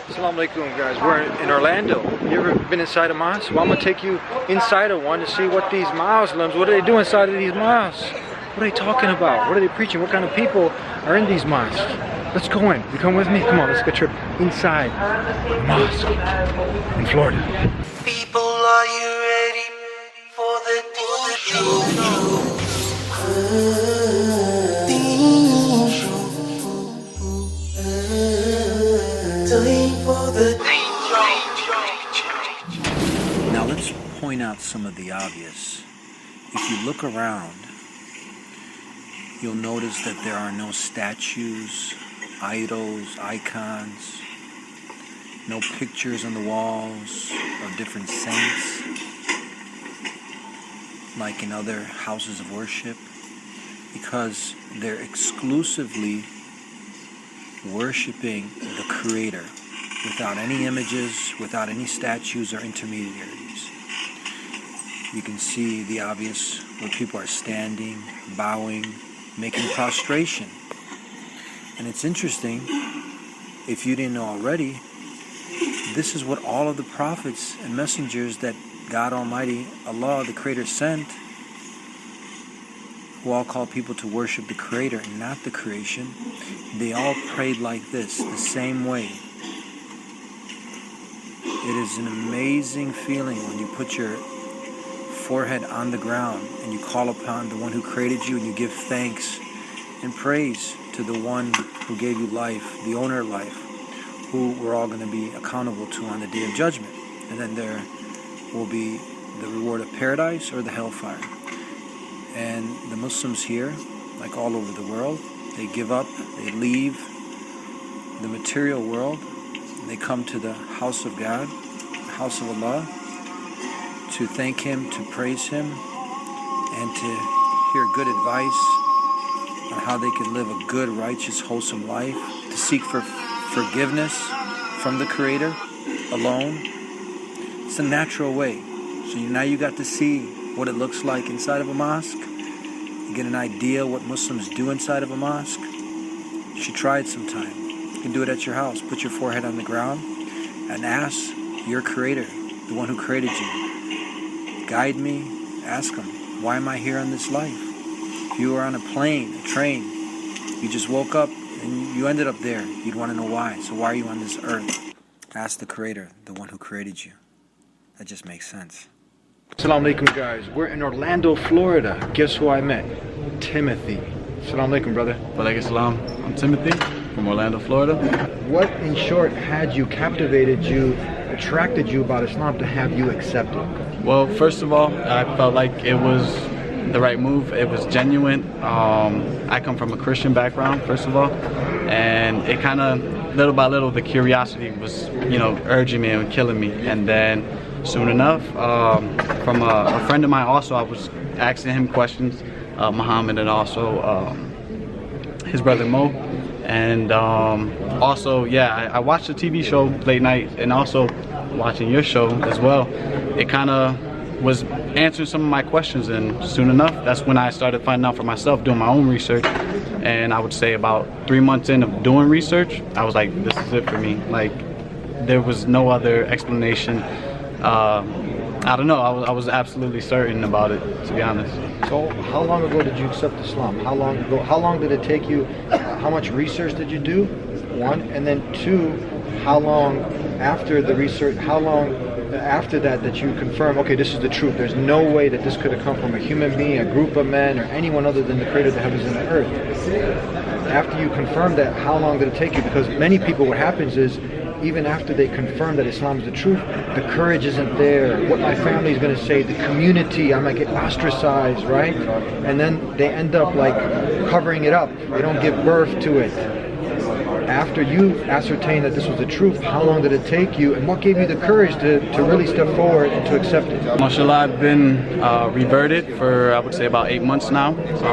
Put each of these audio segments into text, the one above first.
Assalamu alaikum, guys. We're in Orlando. You ever been inside a mosque? Well, I'm gonna take you inside of one to see what these Muslims, what do they do inside of these mosques? What are they talking about? What are they preaching? What kind of people are in these mosques? Let's go in. You come with me? Come on, let's get a trip inside a mosque in Florida. People, are you ready for the Now let's point out some of the obvious. If you look around, you'll notice that there are no statues, idols, icons, no pictures on the walls of different saints like in other houses of worship, because they're exclusively worshiping the Creator without any images, without any statues or intermediaries. You can see the obvious where people are standing, bowing, making prostration. And it's interesting, if you didn't know already, this is what all of the prophets and messengers that God Almighty, Allah, the Creator, sent, who all call people to worship the Creator and not the creation, they all prayed like this, the same way. It is an amazing feeling when you put your forehead on the ground and you call upon the one who created you and you give thanks and praise to the one who gave you life, the owner of life, who we're all going to be accountable to on the Day of Judgment. And then there will be the reward of paradise or the hellfire. And the Muslims here, like all over the world, they give up, they leave the material world, and they come to the house of God, the house of Allah, to thank Him, to praise Him, and to hear good advice on how they can live a good, righteous, wholesome life, to seek for forgiveness from the Creator alone. It's a natural way. So now you got to see what it looks like inside of a mosque. You get an idea what Muslims do inside of a mosque. You should try it sometime. You can do it at your house. Put your forehead on the ground and ask your Creator, the one who created you. Guide me. Ask Him, why am I here on this life? If you were on a plane, a train, you just woke up and you ended up there, you'd want to know why. So why are you on this earth? Ask the Creator, the one who created you. That just makes sense. Assalamu alaikum, guys. We're in Orlando, Florida. Guess who I met? Timothy. Assalamu alaikum, brother. Walaikum salam. I'm Timothy from Orlando, Florida. What, in short, had you, captivated you, attracted you about Islam to have you accept it? Well, first of all, I felt like it was the right move. It was genuine. I come from a Christian background, first of all, and it kind of, little by little, the curiosity was, urging me and killing me. And then soon enough, from a friend of mine also, I was asking him questions, Muhammad, and also his brother Mo. And also, yeah, I watched the TV show late night, and also watching your show as well. It kind of was answering some of my questions, and soon enough, that's when I started finding out for myself, doing my own research. And I would say about 3 months in of doing research, I was like, this is it for me. Like, there was no other explanation. I don't know, I was absolutely certain about it, to be honest. So how long ago did you accept Islam? How long ago? How long did it take you? How much research did you do? One, and then two, how long after the research, how long after that you confirm, okay, this is the truth. There's no way that this could have come from a human being, a group of men, or anyone other than the Creator of the heavens and the earth. After you confirm that, how long did it take you? Because many people, what happens is, even after they confirm that Islam is the truth, the courage isn't there. What my family is going to say, the community, I might get ostracized, right? And then they end up like covering it up. They don't give birth to it. After you ascertain that this was the truth, how long did it take you, and what gave you the courage to really step forward and to accept it? MashaAllah, I've been reverted for, I would say, about 8 months now.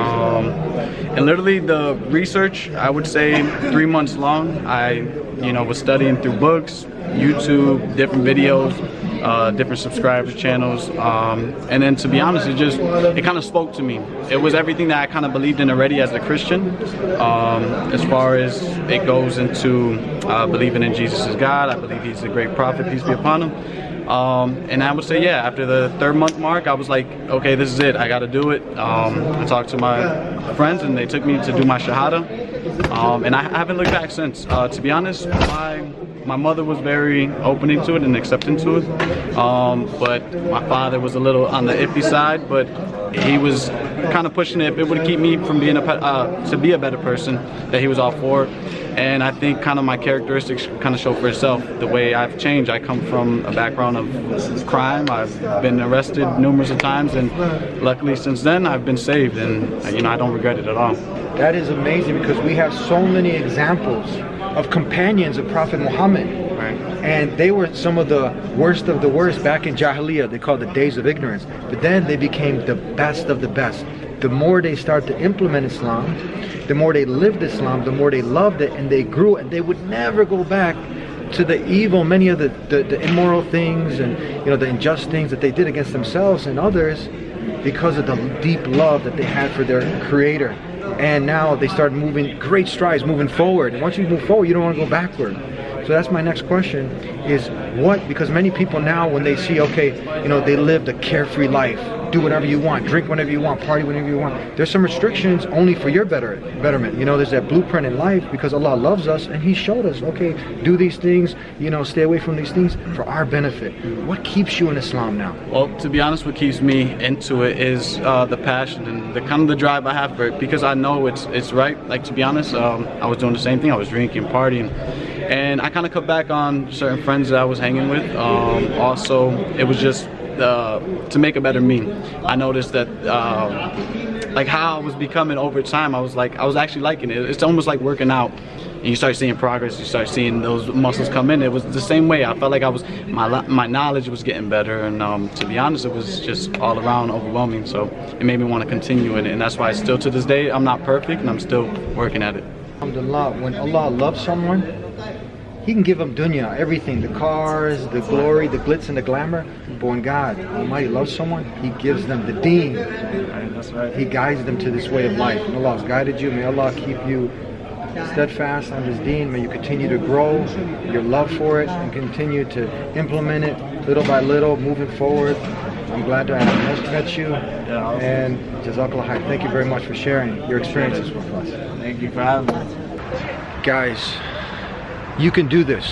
And literally the research, I would say 3 months long. I was studying through books, YouTube, different videos, different subscriber channels, and then to be honest, it kind of spoke to me. It was everything that I kind of believed in already as a Christian, as far as it goes into believing in Jesus as God. I believe He's a great prophet, peace be upon Him. And I would say, yeah, after the 3rd month mark, I was like, okay, this is it. I got to do it. I talked to my friends, and they took me to do my Shahada. And I haven't looked back since. To be honest, my mother was very opening to it and accepting to it. But my father was a little on the iffy side, but he was kind of pushing it. If it would keep me from being to be a better person, that he was all for it. And I think kind of my characteristics kind of show for itself. The way I've changed, I come from a background of crime. I've been arrested numerous of times, and luckily since then I've been saved, and I don't regret it at all. That is amazing, because we have so many examples of companions of Prophet Muhammad. Right. And they were some of the worst back in Jahiliyyah. They called the days of ignorance. But then they became the best of the best. The more they start to implement Islam, the more they lived Islam, the more they loved it, and they grew, and they would never go back to the evil, many of the immoral things and the unjust things that they did against themselves and others, because of the deep love that they had for their Creator. And now they start moving great strides, moving forward. And once you move forward, you don't want to go backward. So that's my next question, is what, because many people now, when they see, okay, they lived a carefree life, do whatever you want, drink whenever you want, party whenever you want. There's some restrictions only for your betterment. There's that blueprint in life, because Allah loves us and He showed us, okay, do these things, stay away from these things for our benefit. What keeps you in Islam now? Well, to be honest, what keeps me into it is the passion and the kind of the drive I have for it, because I know it's right. Like, to be honest, I was doing the same thing. I was drinking, partying, and I kind of cut back on certain friends that I was hanging with. Also, it was just to make a better me. I noticed that like how I was becoming over time, I was actually liking it. It's almost like working out, and you start seeing progress, you start seeing those muscles come in. It was the same way. I felt like my knowledge was getting better, and to be honest, it was just all around overwhelming. So it made me want to continue in it, and that's why still to this day I'm not perfect, and I'm still working at it. Alhamdulillah, when Allah loves someone, He can give them dunya, everything, the cars, the glory, the glitz and the glamour. But when God Almighty loves someone, He gives them the deen. That's right. He guides them to this way of life. And Allah has guided you. May Allah keep you steadfast on His deen. May you continue to grow your love for it and continue to implement it little by little, moving forward. I'm glad to have met you. And Jazakallah khair. Thank you very much for sharing your experiences with us. Thank you for having me. Guys, you can do this.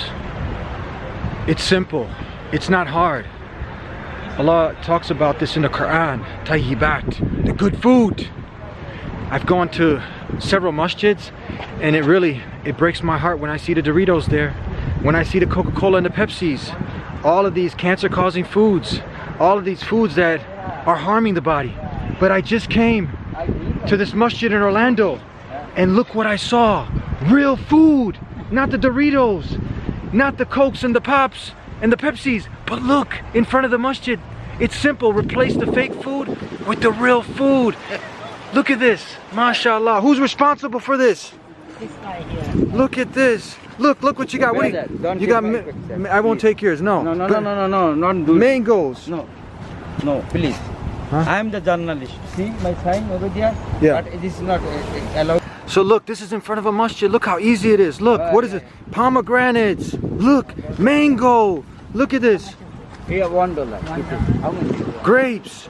It's simple. It's not hard. Allah talks about this in the Quran. Tayyibat, the good food. I've gone to several masjids, and it breaks my heart when I see the Doritos there, when I see the Coca-Cola and the Pepsis, all of these cancer-causing foods, all of these foods that are harming the body. But I just came to this masjid in Orlando, and look what I saw. Real food. Not the Doritos, not the Cokes and the Pops and the Pepsis, but look, in front of the masjid. It's simple. Replace the fake food with the real food. Look at this. MashaAllah. Who's responsible for this? This guy here. Look at this. Look what you got. What you got? I won't take yours. No. No, not do. Mangoes. No, please. Huh? I am the journalist. See my sign over there? Yeah. But it is not allowed. So look, this is in front of a masjid. Look how easy it is. Look, what is it? Pomegranates. Look, mango. Look at this. Here, $1. How much? Grapes.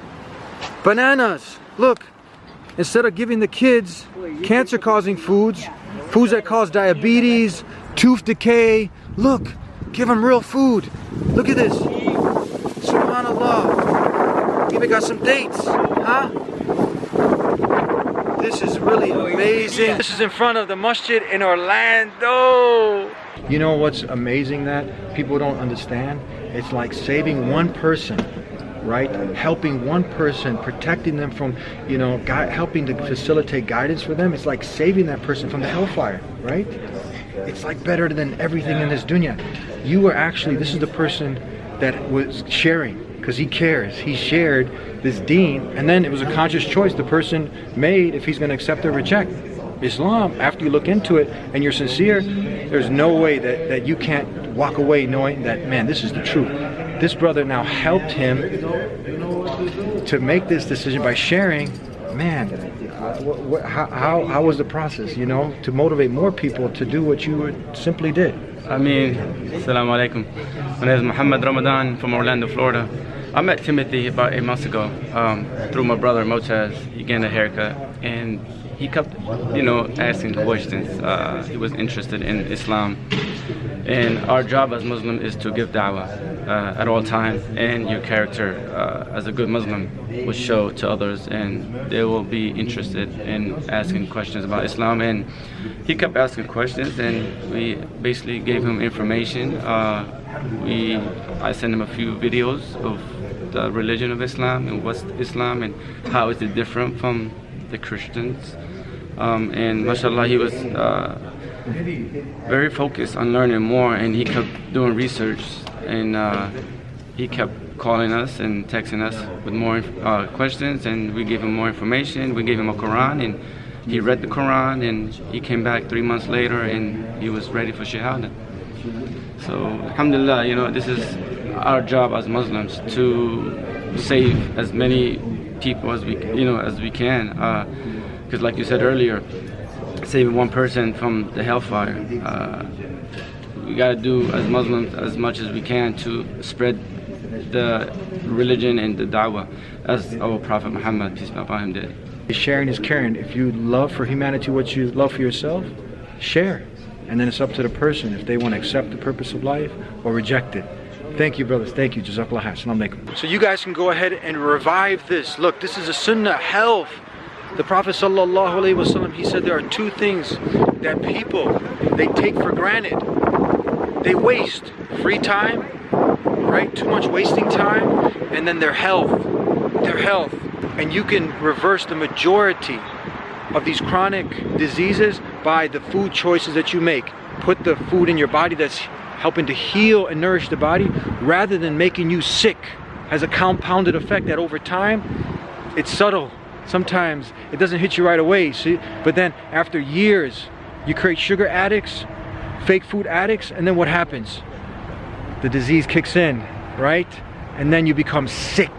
Bananas. Look, instead of giving the kids cancer-causing foods that cause diabetes, tooth decay, look, give them real food. Look at this. Subhanallah. Even got some dates, huh? This is really amazing. This is in front of the masjid in Orlando. You know what's amazing that people don't understand? It's like saving one person, right? Helping one person, protecting them from, helping to facilitate guidance for them. It's like saving that person from the hellfire, right? It's like better than everything in this dunya. You were actually, this is the person that was sharing, because he cares. He shared this deen, and then it was a conscious choice the person made if he's going to accept or reject Islam. After you look into it and you're sincere, there's no way that you can't walk away knowing that, man, this is the truth. this brother now helped him to make this decision by sharing. Man, how was the process, you know, to motivate more people to do what you simply did? I mean, Assalamu alaikum. My name is Muhammad Ramadan from Orlando, Florida. I met Timothy about 8 months ago through my brother Motaz. He getting a haircut, and he kept, you know, asking questions. He was interested in Islam, and our job as Muslim is to give da'wah at all times, and your character as a good Muslim will show to others, and they will be interested in asking questions about Islam. And he kept asking questions, and we basically gave him information. I sent him a few videos of the religion of Islam and what's Islam and how is it different from the Christians. And mashallah, he was very focused on learning more, and he kept doing research, and he kept calling us and texting us with more questions, and we gave him more information. We gave him a Quran, and he read the Quran, and he came back 3 months later, and he was ready for Shahada. So alhamdulillah, you know, this is our job as Muslims, to save as many people as we can, because like you said earlier, saving one person from the hellfire, we got to do as Muslims as much as we can to spread the religion and the da'wah as our Prophet Muhammad, peace be upon him, did. Sharing is caring. If you love for humanity what you love for yourself, share. And then it's up to the person if they want to accept the purpose of life or reject it. Thank you, brothers. Thank you. Jazakallah khair. Assalamu alaikum. So you guys can go ahead and revive this. Look, this is a sunnah, health. The Prophet sallallahu alaihi wasallam, he said there are two things that people, they take for granted. They waste free time, right? Too much wasting time, and then their health. Their health. And you can reverse the majority of these chronic diseases by the food choices that you make. Put the food in your body that's helping to heal and nourish the body, rather than making you sick. Has a compounded effect that over time, it's subtle. Sometimes it doesn't hit you right away, see? But then after years, you create sugar addicts, fake food addicts, and then what happens? The disease kicks in, right? And then you become sick.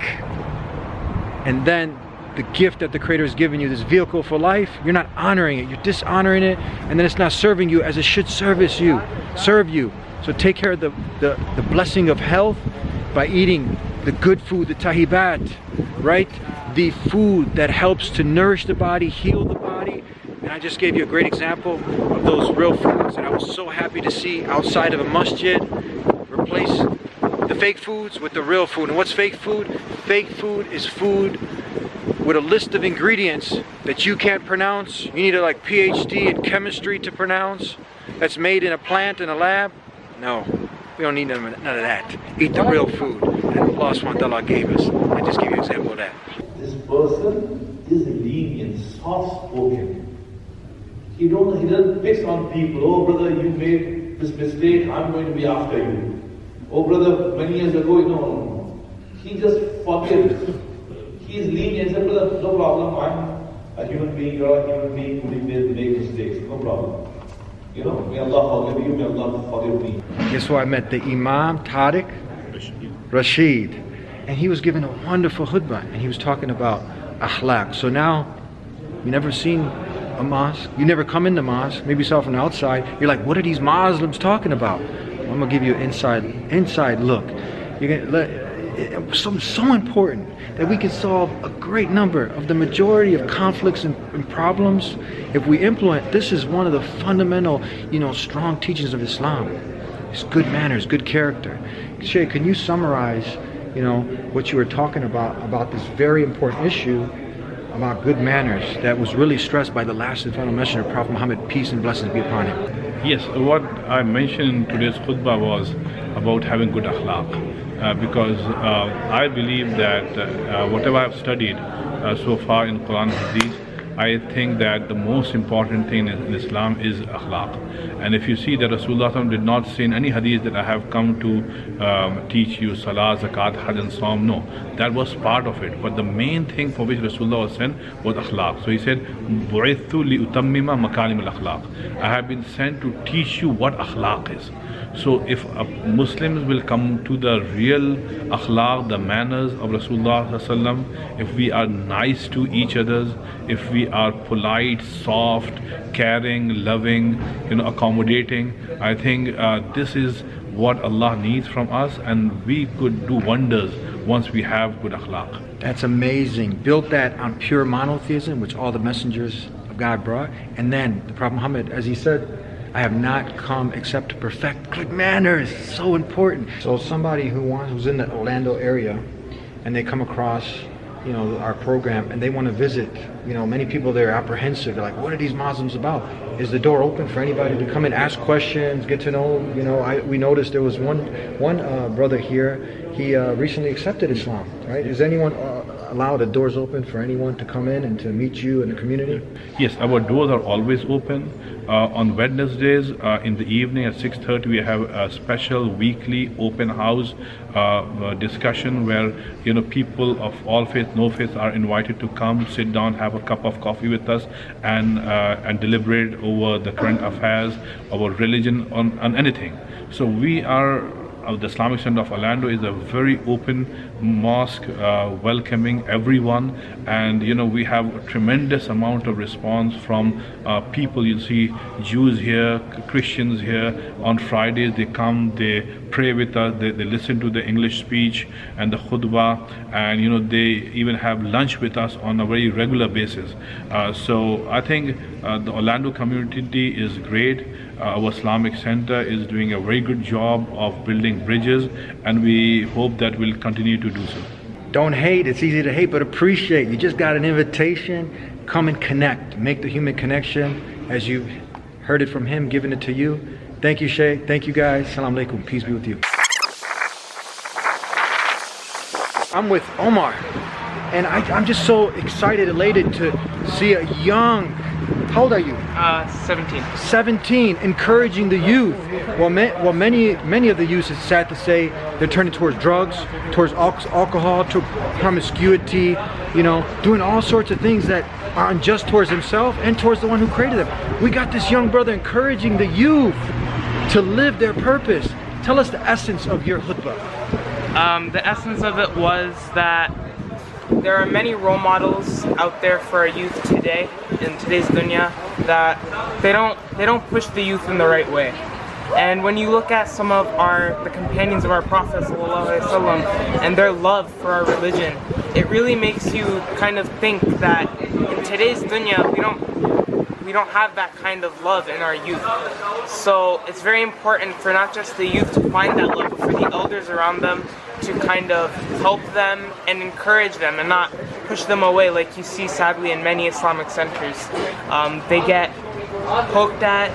And then the gift that the Creator has given you, this vehicle for life, you're not honoring it, you're dishonoring it, and then it's not serving you as it should serve you. So take care of the blessing of health by eating the good food, the tahibat, right? The food that helps to nourish the body, heal the body. And I just gave you a great example of those real foods that I was so happy to see outside of a masjid. Replace the fake foods with the real food. And what's fake food? Fake food is food with a list of ingredients that you can't pronounce. You need a PhD in chemistry to pronounce. That's made in a plant in a lab. No, we don't need none of that. Eat the real food that Allah SWT gave us. I just give you an example of that. This person is lenient, soft-spoken. He doesn't fix on people. Oh brother, you made this mistake, I'm going to be after you. Oh brother, many years ago, no. He just forgives. He is lenient. He said, brother, no problem, I'm a human being, you're a human being who make mistakes, no problem. You know, may Allah forgive you, may Allah forgive me. Guess who I met? The Imam Tariq Rashid. And he was giving a wonderful khutbah, and he was talking about akhlaq. So now, you never seen a mosque, you never come in the mosque, maybe you saw it from the outside, you're like, what are these Muslims talking about? Well, I'm gonna give you an inside look. You're gonna something so important that we can solve a great number of the majority of conflicts and problems if we implement. This is one of the fundamental, strong teachings of Islam. It's good manners, good character. Shay, can you summarize, what you were talking about this very important issue about good manners that was really stressed by the last and final messenger, Prophet Muhammad, peace and blessings be upon him? Yes, what I mentioned in today's khutbah was about having good akhlaq, because I believe that whatever I've studied so far in Quran and Hadith, I think that the most important thing in Islam is akhlaq. And if you see that Rasulullah did not say in any hadith that I have come to teach you salah, zakat, hajj and saum. No, that was part of it. But the main thing for which Rasulullah was sent was akhlaq. So he said, "Bu'ithu li utammima makarim al-akhlaq." I have been sent to teach you what akhlaq is. So if Muslims will come to the real akhlaq, the manners of Rasulullah, if we are nice to each other, if we are polite, soft, caring, loving, accommodating, I think this is what Allah needs from us, and we could do wonders once we have good akhlaq. That's amazing. Built that on pure monotheism, which all the messengers of God brought, and then the Prophet Muhammad, as he said, I have not come except to perfect good manners. So important. So somebody who's in the Orlando area, and they come across, our program, and they want to visit. Many people there are apprehensive. They're like, "What are these Muslims about? Is the door open for anybody to come and ask questions, get to know?" We noticed there was one brother here. He recently accepted Islam. Right? Is anyone allow the doors open for anyone to come in and to meet you in the community? Yes, our doors are always open. On Wednesdays in the evening at 6:30 we have a special weekly open house discussion where people of all faith, no faith are invited to come, sit down, have a cup of coffee with us, and deliberate over the current affairs, our religion, on anything. So we are. The Islamic Center of Orlando is a very open mosque, welcoming everyone, and we have a tremendous amount of response from people. You see Jews here, Christians here. On Fridays they come, they pray with us, they listen to the English speech and the khutbah, and they even have lunch with us on a very regular basis. So I think the Orlando community is great. Our Islamic Center is doing a very good job of building bridges, and we hope that we'll continue to do so. Don't hate. It's easy to hate, but appreciate. You just got an invitation. Come and connect. Make the human connection as you heard it from him, giving it to you. Thank you, Sheikh. Thank you, guys. Salam alaikum. Peace be with you. I'm with Omar, and I'm just so excited, elated to see a young. How old are you? 17. 17, encouraging the youth. Well, many of the youth, it's sad to say, they're turning towards drugs, towards alcohol, to promiscuity, doing all sorts of things that are unjust towards himself and towards the one who created them. We got this young brother encouraging the youth to live their purpose. Tell us the essence of your khutbah. The essence of it was that there are many role models out there for our youth today, in today's dunya, that they don't push the youth in the right way. And when you look at some of the companions of our Prophet ﷺ and their love for our religion, it really makes you kind of think that in today's dunya we don't have that kind of love in our youth. So it's very important for not just the youth to find that love, but for the elders around them to kind of help them and encourage them and not push them away like you see sadly in many Islamic centers. They get poked at,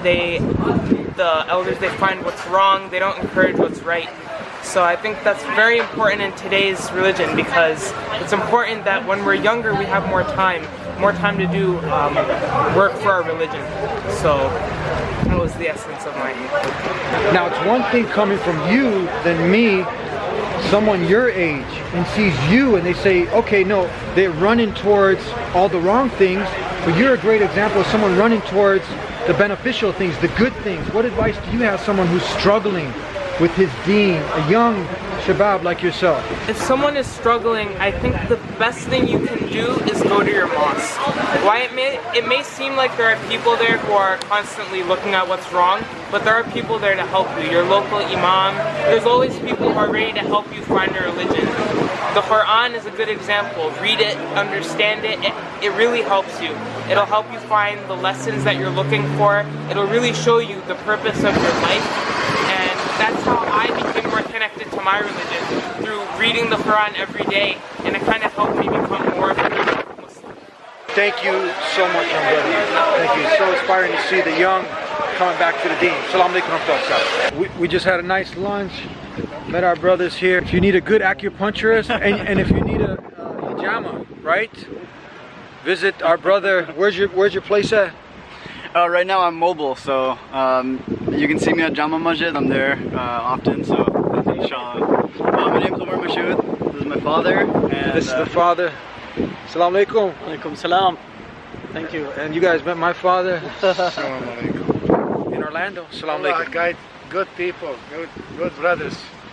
the elders, they find what's wrong, they don't encourage what's right. So I think that's very important in today's religion, because it's important that when we're younger we have more time to do work for our religion. So that was the essence of my. Now it's one thing coming from you than me, someone your age, and sees you and they say, okay, no, they're running towards all the wrong things, but you're a great example of someone running towards the beneficial things, the good things. What advice do you have someone who's struggling with his deen, a young shabab like yourself? If someone is struggling, I think the best thing you can do is go to your mosque. Why it may seem like there are people there who are constantly looking at what's wrong, but there are people there to help you. Your local imam, there's always people who are ready to help you find your religion. The Quran is a good example. Read it, understand it, it really helps you. It'll help you find the lessons that you're looking for. It'll really show you the purpose of your life. And that's how I became more connected to my religion, through reading the Quran every day, and it kind of helped me become more of a Muslim. Thank you so much, young brother. Thank you. It's so inspiring to see the young coming back to the deen. Salam alaikum. We just had a nice lunch, met our brothers here. If you need a good acupuncturist, and if you need a hijama, right? visit our brother. Where's your place at? Right now I'm mobile, so you can see me at Jama Masjid. I'm there often, so inshallah. My name is Omar Mashoud. This is my father. And, This is the father. Assalamu alaikum. Alaikum salam. Thank you. And you guys met my father in Orlando. Assalamu alaikum. Good people, good brothers.